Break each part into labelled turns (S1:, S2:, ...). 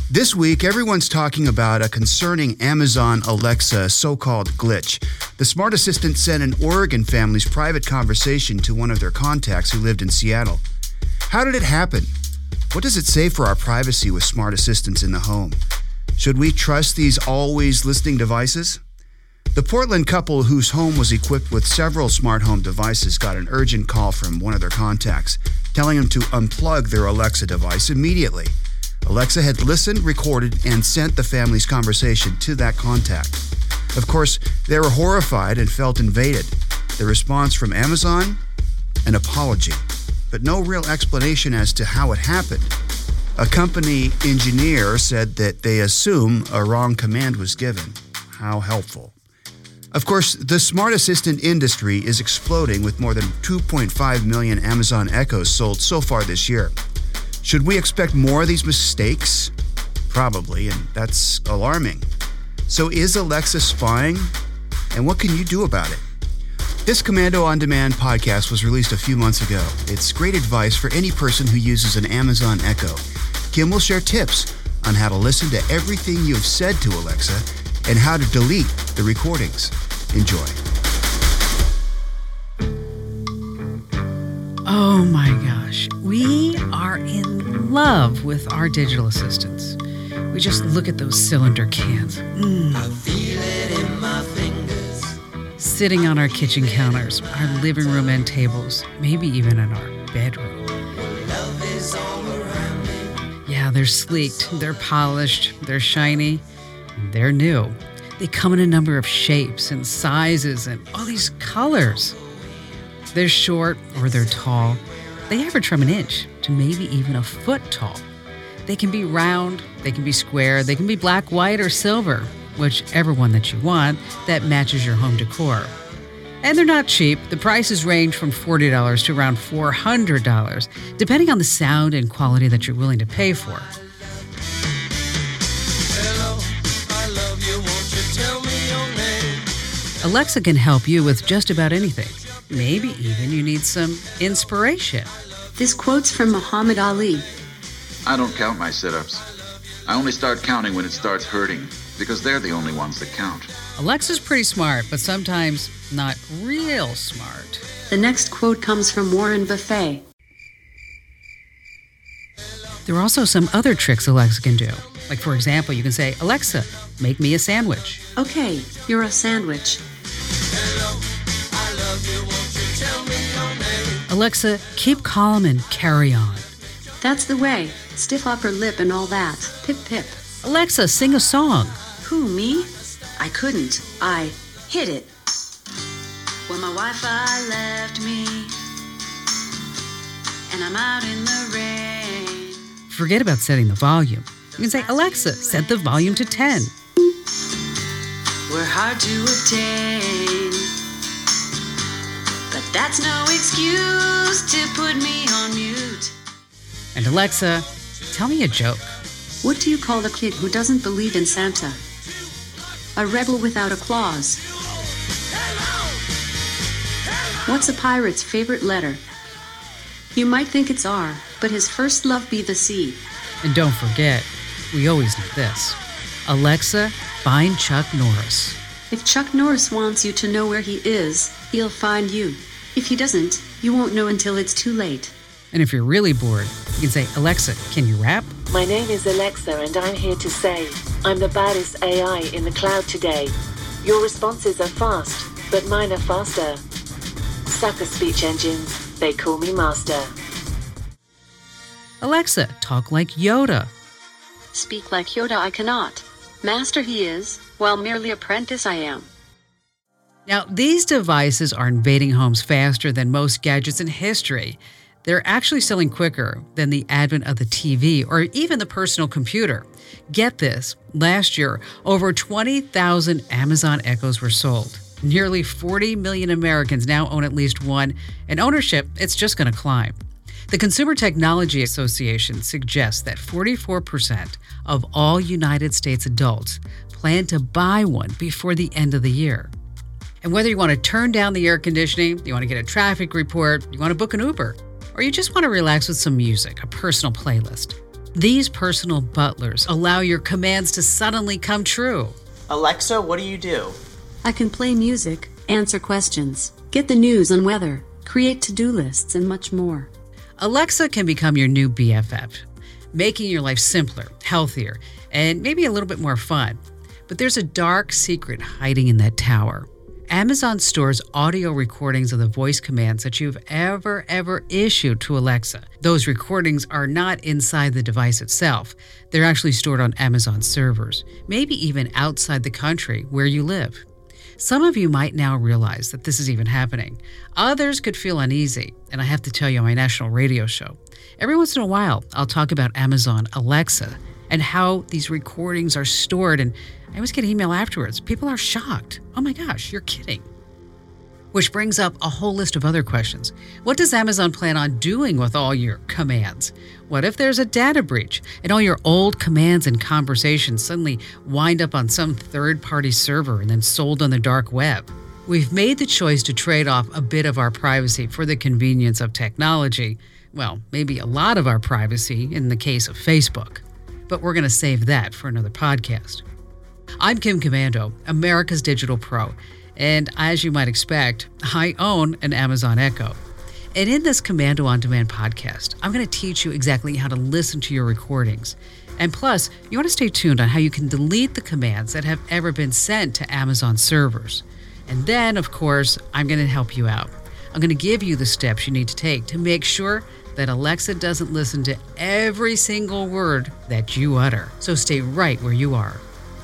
S1: This week, everyone's talking about a concerning Amazon Alexa so-called glitch. The smart assistant sent an Oregon family's private conversation to one of their contacts who lived in Seattle. How did it happen? What does it say for our privacy with smart assistants in the home? Should we trust these always listening devices? The Portland couple whose home was equipped with several smart home devices got an urgent call from one of their contacts, telling them to unplug their Alexa device immediately. Alexa had listened, recorded, and sent the family's conversation to that contact. Of course, they were horrified and felt invaded. The response from Amazon? An apology, but no real explanation as to how it happened. A company engineer said that they assume a wrong command was given. How helpful. Of course, the smart assistant industry is exploding with more than 2.5 million Amazon Echoes sold so far this year. Should we expect more of these mistakes? Probably, and that's alarming. So is Alexa spying? And what can you do about it? This Komando On Demand podcast was released a few months ago. It's great advice for any person who uses an Amazon Echo. Kim will share tips on how to listen to everything you've said to Alexa and how to delete the recordings. Enjoy.
S2: Oh my gosh, we are in love with our digital assistants. We just look at those cylinder cans.
S3: I feel it in my fingers.
S2: Sitting on our kitchen counters, our living room end tables, maybe even in our bedroom.
S3: Love is all around me.
S2: Yeah, they're sleeked, they're polished, they're shiny, and they're new. They come in a number of shapes and sizes and all these colors. They're short or they're tall. They average from an inch to maybe even a foot tall. They can be round, they can be square, they can be black, white, or silver, whichever one that you want that matches your home decor. And they're not cheap. The prices range from $40 to around $400, depending on the sound and quality that you're willing to pay for.
S3: Hello, I love you, won't you tell me your name?
S2: Alexa can help you with just about anything. Maybe even you need some inspiration.
S4: This quote's from Muhammad Ali.
S5: I don't count my sit-ups. I only start counting when it starts hurting, because they're the only ones that count.
S2: Alexa's pretty smart, but sometimes not real smart.
S4: The next quote comes from Warren Buffett.
S2: There are also some other tricks Alexa can do. Like, for example, you can say, Alexa, make me a sandwich.
S4: Okay, you're a sandwich.
S3: Hello, I love you, won't you tell me your name?
S2: Alexa, keep calm and carry on.
S4: That's the way. Stiff upper lip and all that. Pip pip.
S2: Alexa, sing a song.
S4: Who, me? I couldn't. I hit it. Well, my Wi-Fi left me, and I'm out in the rain.
S2: Forget about setting the volume. You can say, Alexa, set the volume to 10.
S4: We're hard to obtain, but that's no excuse to put me on mute.
S2: And Alexa, tell me a joke.
S4: What do you call a kid who doesn't believe in Santa? A rebel without a clause. What's a pirate's favorite letter? You might think it's R, but his first love be the C.
S2: And don't forget, we always need this. Alexa, find Chuck Norris.
S4: If Chuck Norris wants you to know where he is, he'll find you. If he doesn't, you won't know until it's too late.
S2: And if you're really bored, you can say, Alexa, can you rap?
S6: My name is Alexa, and I'm here to say I'm the baddest AI in the cloud today. Your responses are fast, but mine are faster. Sucker speech engines, they call me master.
S2: Alexa, talk like Yoda.
S4: Speak like Yoda I cannot. Master he is, while merely apprentice I am.
S2: Now, these devices are invading homes faster than most gadgets in history. They're actually selling quicker than the advent of the TV or even the personal computer. Get this, last year, over 20,000 Amazon Echoes were sold. Nearly 40 million Americans now own at least one, and ownership, it's just going to climb. The Consumer Technology Association suggests that 44% of all United States adults plan to buy one before the end of the year. And whether you want to turn down the air conditioning, you want to get a traffic report, you want to book an Uber, or you just want to relax with some music, a personal playlist, These personal butlers allow your commands to suddenly come true.
S7: Alexa, what do you do?
S4: I can play music, answer questions, get the news and weather, create to-do lists, and much more.
S2: Alexa can become your new BFF, making your life simpler, healthier, and maybe a little bit more fun. But there's a dark secret hiding in that tower. Amazon stores audio recordings of the voice commands that you've ever issued to Alexa. Those recordings are not inside the device itself. They're actually stored on Amazon servers, maybe even outside the country where you live. Some of you might now realize that this is even happening. Others could feel uneasy, and I have to tell you on my national radio show, every once in a while, I'll talk about Amazon Alexa and how these recordings are stored, and I always get email afterwards. People are shocked. Oh my gosh, you're kidding. Which brings up a whole list of other questions. What does Amazon plan on doing with all your commands? What if there's a data breach and all your old commands and conversations suddenly wind up on some third-party server and then sold on the dark web? We've made the choice to trade off a bit of our privacy for the convenience of technology. Well, maybe a lot of our privacy in the case of Facebook. But we're going to save that for another podcast. I'm Kim Komando, America's Digital Pro, and as you might expect, I own an Amazon Echo. And in this Komando On Demand podcast, I'm going to teach you exactly how to listen to your recordings. And plus, you want to stay tuned on how you can delete the commands that have ever been sent to Amazon servers. And then, of course, I'm going to help you out. I'm going to give you the steps you need to take to make sure that Alexa doesn't listen to every single word that you utter. So stay right where you are.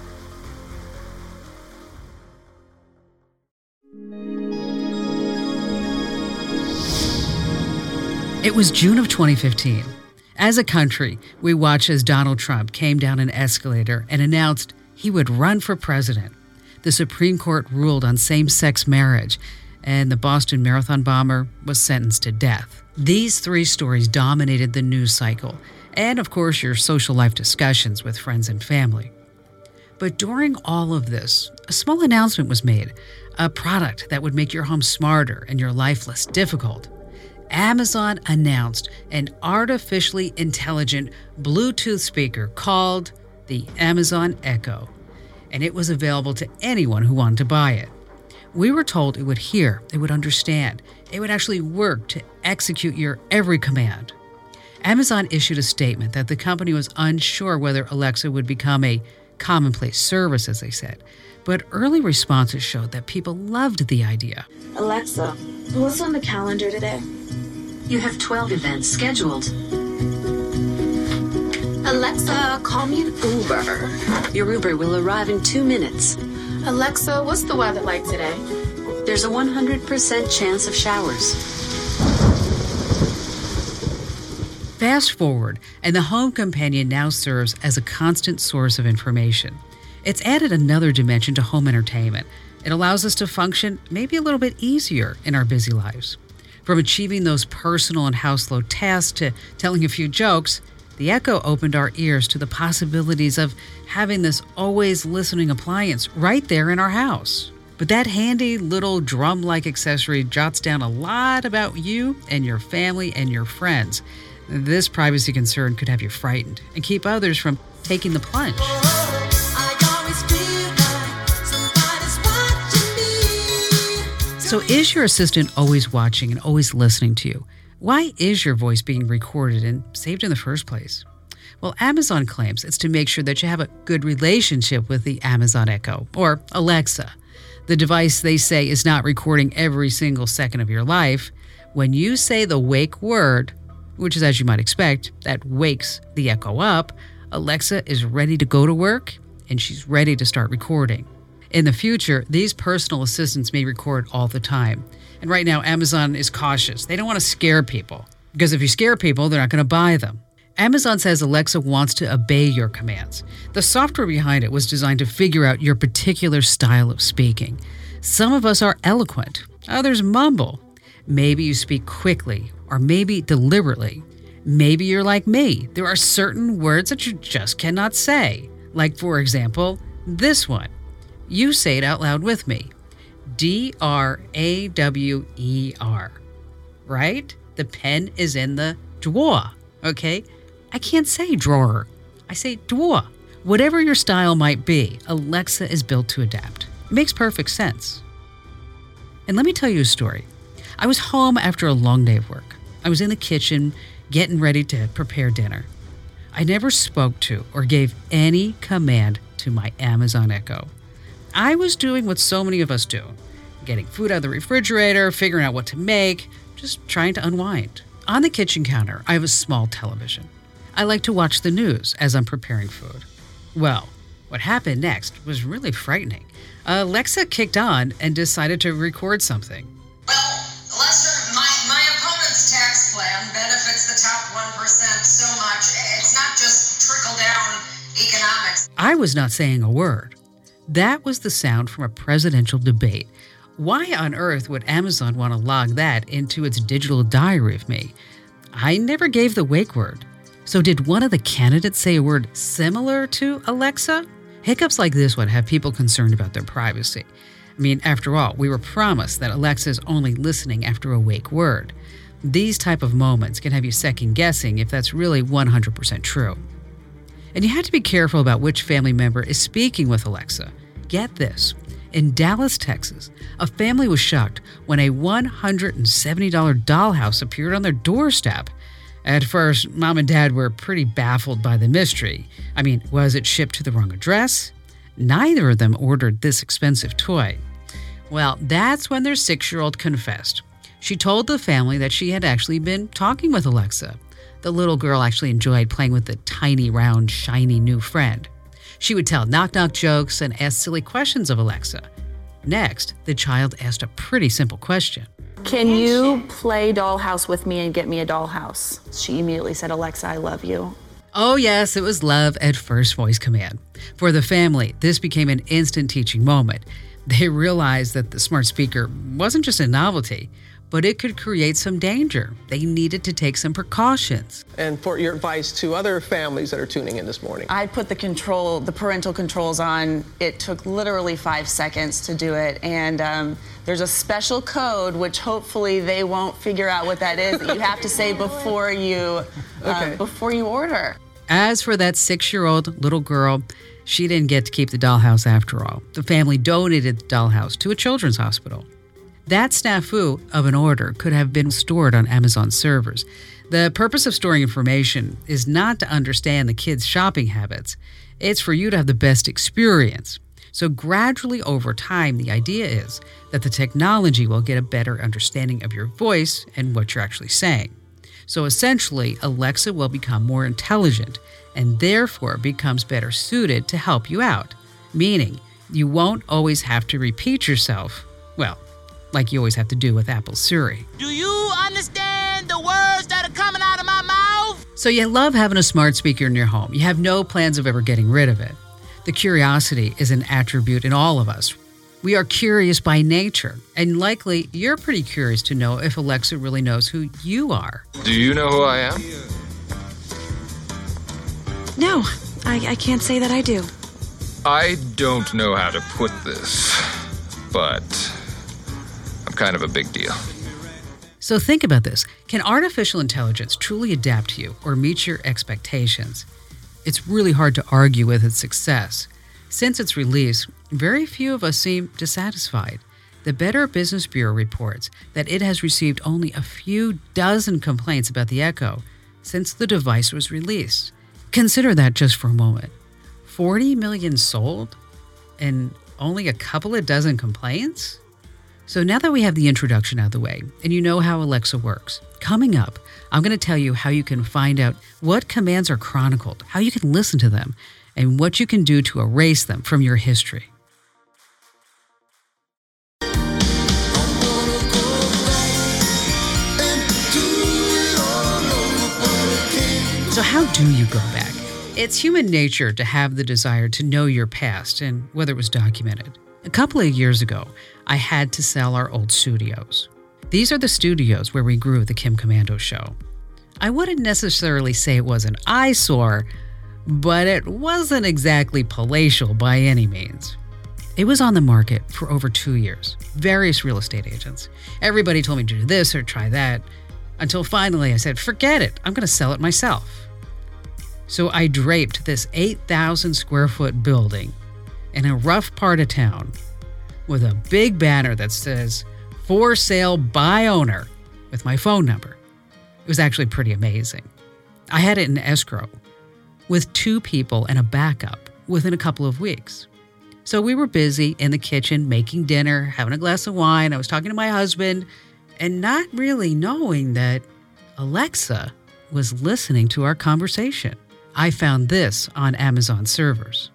S2: It was June of 2015. As a country, we watched as Donald Trump came down an escalator and announced he would run for president. The Supreme Court ruled on same-sex marriage, and the Boston Marathon bomber was sentenced to death. These three stories dominated the news cycle, and of course your social life discussions with friends and family. But during all of this, a small announcement was made, a product that would make your home smarter and your life less difficult. Amazon announced an artificially intelligent Bluetooth speaker called the Amazon Echo, and it was available to anyone who wanted to buy it. We were told it would hear, it would understand, it would actually work to execute your every command. Amazon issued a statement that the company was unsure whether Alexa would become a commonplace service, as they said, but early responses showed that people loved the idea.
S8: Alexa, what's on the calendar today?
S4: You have 12 events scheduled.
S8: Alexa, call me an Uber.
S4: Your Uber will arrive in 2 minutes.
S8: Alexa, what's the weather like today?
S4: There's a 100% chance of showers.
S2: Fast forward, and the home companion now serves as a constant source of information. It's added another dimension to home entertainment. It allows us to function maybe a little bit easier in our busy lives. From achieving those personal and household tasks to telling a few jokes, the Echo opened our ears to the possibilities of having this always listening appliance right there in our house. But that handy little drum-like accessory jots down a lot about you and your family and your friends. This privacy concern could have you frightened and keep others from taking the plunge. So is your assistant always watching and always listening to you? Why is your voice being recorded and saved in the first place? Well, Amazon claims it's to make sure that you have a good relationship with the Amazon Echo, or Alexa. The device, they say, is not recording every single second of your life. When you say the wake word, which is, as you might expect, that wakes the Echo up, Alexa is ready to go to work and she's ready to start recording. In the future, these personal assistants may record all the time. And right now, Amazon is cautious. They don't want to scare people, because if you scare people, they're not going to buy them. Amazon says Alexa wants to obey your commands. The software behind it was designed to figure out your particular style of speaking. Some of us are eloquent, others mumble. Maybe you speak quickly, or maybe deliberately. Maybe you're like me. There are certain words that you just cannot say. Like, for example, this one. You say it out loud with me. DRAWER. Right? The pen is in the drawer. Okay? I can't say drawer. I say drawer. Whatever your style might be, Alexa is built to adapt. It makes perfect sense. And let me tell you a story. I was home after a long day of work. I was in the kitchen getting ready to prepare dinner. I never spoke to or gave any command to my Amazon Echo. I was doing what so many of us do, getting food out of the refrigerator, figuring out what to make, just trying to unwind. On the kitchen counter, I have a small television. I like to watch the news as I'm preparing food. Well, what happened next was really frightening. Alexa kicked on and decided to record something.
S9: Well, Lester, my opponent's tax plan benefits the top 1% so much. It's not just trickle-down economics.
S2: I was not saying a word. That was the sound from a presidential debate. Why on earth would Amazon want to log that into its digital diary of me? I never gave the wake word. So did one of the candidates say a word similar to Alexa? Hiccups like this would have people concerned about their privacy. I mean, after all, we were promised that Alexa is only listening after a wake word. These type of moments can have you second guessing if that's really 100% true. And you have to be careful about which family member is speaking with Alexa. Get this. In Dallas, Texas, a family was shocked when a $170 dollhouse appeared on their doorstep. At first, Mom and Dad were pretty baffled by the mystery. I mean, was it shipped to the wrong address? Neither of them ordered this expensive toy. Well, that's when their 6-year-old confessed. She told the family that she had actually been talking with Alexa. The little girl actually enjoyed playing with the tiny, round, shiny new friend. She would tell knock-knock jokes and ask silly questions of Alexa. Next, the child asked a pretty simple question.
S8: Can you play dollhouse with me and get me a dollhouse? She immediately said, Alexa, I love you.
S2: Oh yes, it was love at first voice command. For the family, this became an instant teaching moment. They realized that the smart speaker wasn't just a novelty, but it could create some danger. They needed to take some precautions.
S10: And for your advice to other families that are tuning in this morning.
S7: I put the parental controls on. It took literally 5 seconds to do it. And there's a special code, which hopefully they won't figure out what that is, that you have to say before you order.
S2: As for that 6-year-old little girl, she didn't get to keep the dollhouse after all. The family donated the dollhouse to a children's hospital. That snafu of an order could have been stored on Amazon servers. The purpose of storing information is not to understand the kids' shopping habits. It's for you to have the best experience. So gradually over time, the idea is that the technology will get a better understanding of your voice and what you're actually saying. So essentially, Alexa will become more intelligent and therefore becomes better suited to help you out. Meaning, you won't always have to repeat yourself, well, like you always have to do with Apple Siri.
S3: Do you understand the words that are coming out of my mouth?
S2: So you love having a smart speaker in your home. You have no plans of ever getting rid of it. The curiosity is an attribute in all of us. We are curious by nature, and likely you're pretty curious to know if Alexa really knows who you are.
S11: Do you know who I am?
S8: No, I can't say that I do.
S11: I don't know how to put this, but I'm kind of a big deal.
S2: So think about this. Can artificial intelligence truly adapt to you or meet your expectations? It's really hard to argue with its success. Since its release, very few of us seem dissatisfied. The Better Business Bureau reports that it has received only a few dozen complaints about the Echo since the device was released. Consider that just for a moment. 40 million sold and only a couple of dozen complaints? So now that we have the introduction out of the way and you know how Alexa works, coming up, I'm going to tell you how you can find out what commands are chronicled, how you can listen to them, and what you can do to erase them from your history. So how do you go back? It's human nature to have the desire to know your past and whether it was documented. A couple of years ago, I had to sell our old studios. These are the studios where we grew the Kim Komando show. I wouldn't necessarily say it was an eyesore, but it wasn't exactly palatial by any means. It was on the market for over 2 years. Various real estate agents. Everybody told me to do this or try that, until finally I said, forget it, I'm going to sell it myself. So I draped this 8,000 square foot building in a rough part of town with a big banner that says, "For sale by owner," with my phone number. It was actually pretty amazing. I had it in escrow with 2 people and a backup within a couple of weeks. So we were busy in the kitchen making dinner, having a glass of wine. I was talking to my husband and not really knowing that Alexa was listening to our conversation. I found this on Amazon servers.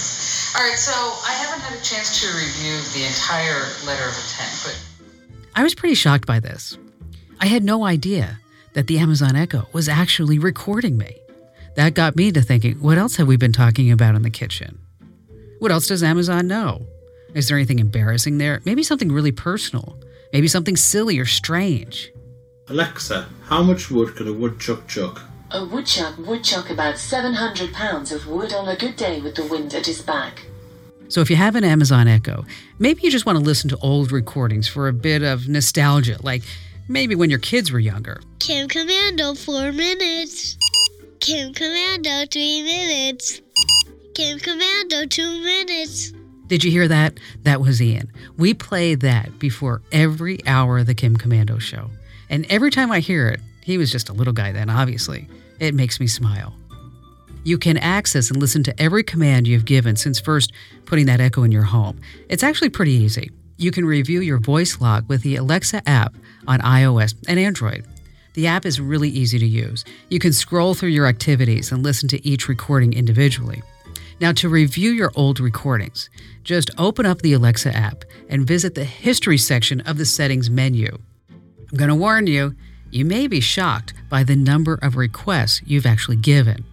S12: All right, so I haven't had a chance to review the entire letter of intent, but
S2: I was pretty shocked by this. I had no idea that the Amazon Echo was actually recording me. That got me to thinking, what else have we been talking about in the kitchen? What else does Amazon know? Is there anything embarrassing there? Maybe something really personal. Maybe something silly or strange.
S13: Alexa, how much wood could a woodchuck chuck?
S6: A woodchuck would chuck about 700 pounds of wood on a good day with the wind at his back.
S2: So if you have an Amazon Echo, maybe you just want to listen to old recordings for a bit of nostalgia, like maybe when your kids were younger.
S14: Kim Commando, 4 minutes. Kim Commando, 3 minutes. Kim Commando, 2 minutes.
S2: Did you hear that? That was Ian. We play that before every hour of the Kim Commando show. And every time I hear it, he was just a little guy then, obviously. It makes me smile. You can access and listen to every command you've given since first putting that Echo in your home. It's actually pretty easy. You can review your voice log with the Alexa app on iOS and Android. The app is really easy to use. You can scroll through your activities and listen to each recording individually. Now, to review your old recordings, just open up the Alexa app and visit the History section of the Settings menu. I'm going to warn you, you may be shocked by the number of requests you've actually given.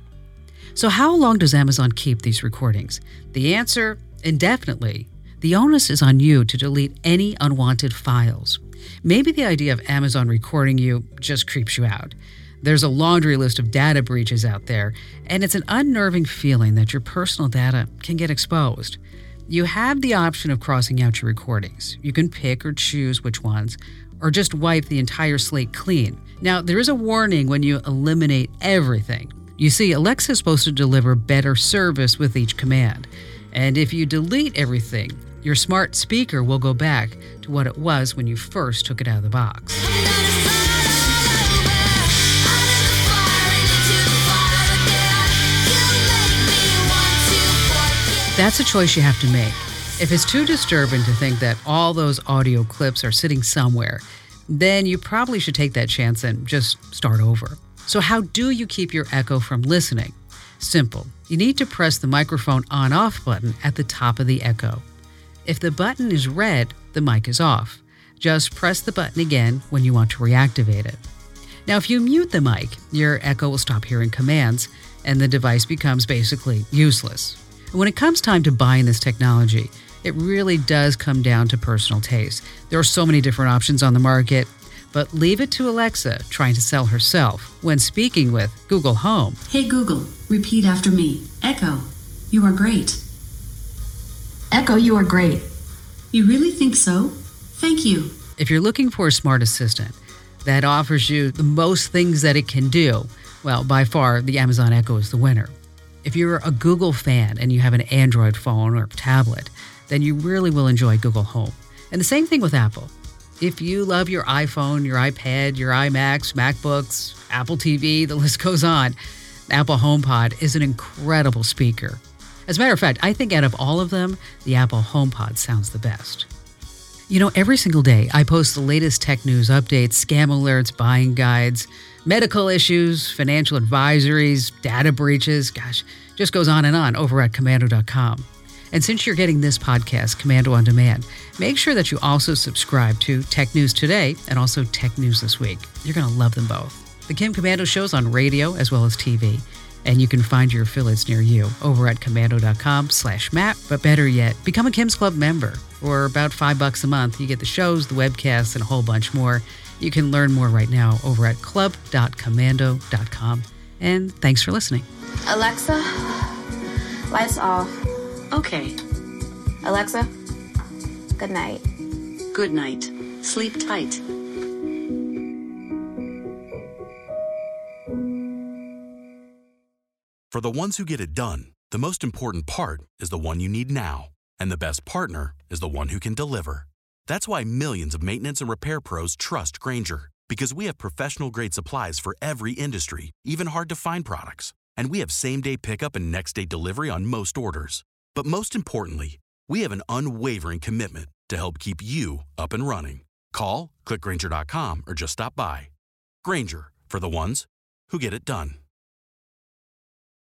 S2: So how long does Amazon keep these recordings? The answer, indefinitely. The onus is on you to delete any unwanted files. Maybe the idea of Amazon recording you just creeps you out. There's a laundry list of data breaches out there, and it's an unnerving feeling that your personal data can get exposed. You have the option of crossing out your recordings. You can pick or choose which ones, or just wipe the entire slate clean. Now, there is a warning when you eliminate everything. You see, Alexa is supposed to deliver better service with each command. And if you delete everything, your smart speaker will go back to what it was when you first took it out of the box. That's a choice you have to make. If it's too disturbing to think that all those audio clips are sitting somewhere, then you probably should take that chance and just start over. So how do you keep your Echo from listening? Simple. You need to press the microphone on-off button at the top of the Echo. If the button is red, the mic is off. Just press the button again when you want to reactivate it. Now, if you mute the mic, your Echo will stop hearing commands, and the device becomes basically useless. And when it comes time to buying this technology, it really does come down to personal taste. There are so many different options on the market, but leave it to Alexa trying to sell herself when speaking with Google Home.
S4: Hey Google, repeat after me. Echo, you are great. Echo, you are great. You really think so? Thank you.
S2: If you're looking for a smart assistant that offers you the most things that it can do, well, by far, the Amazon Echo is the winner. If you're a Google fan and you have an Android phone or tablet, then you really will enjoy Google Home. And the same thing with Apple. If you love your iPhone, your iPad, your iMacs, MacBooks, Apple TV, the list goes on, Apple HomePod is an incredible speaker. As a matter of fact, I think out of all of them, the Apple HomePod sounds the best. You know, every single day I post the latest tech news updates, scam alerts, buying guides, medical issues, financial advisories, data breaches, just goes on and on over at Komando.com. And since you're getting this podcast, Komando On Demand, make sure that you also subscribe to Tech News Today and also Tech News This Week. You're going to love them both. The Kim Komando show's on radio as well as TV. And you can find your affiliates near you over at Komando.com/map. But better yet, become a Kim's Club member. For about $5 a month, you get the shows, the webcasts, and a whole bunch more. You can learn more right now over at club.komando.com. And thanks for listening.
S8: Alexa, lights off.
S4: Okay.
S8: Alexa, good night.
S4: Good night. Sleep tight.
S15: For the ones who get it done, the most important part is the one you need now. And the best partner is the one who can deliver. That's why millions of maintenance and repair pros trust Grainger, because we have professional-grade supplies for every industry, even hard-to-find products. And we have same-day pickup and next-day delivery on most orders. But most importantly, we have an unwavering commitment to help keep you up and running. Call, click Grainger.com, or just stop by. Grainger, for the ones who get it done.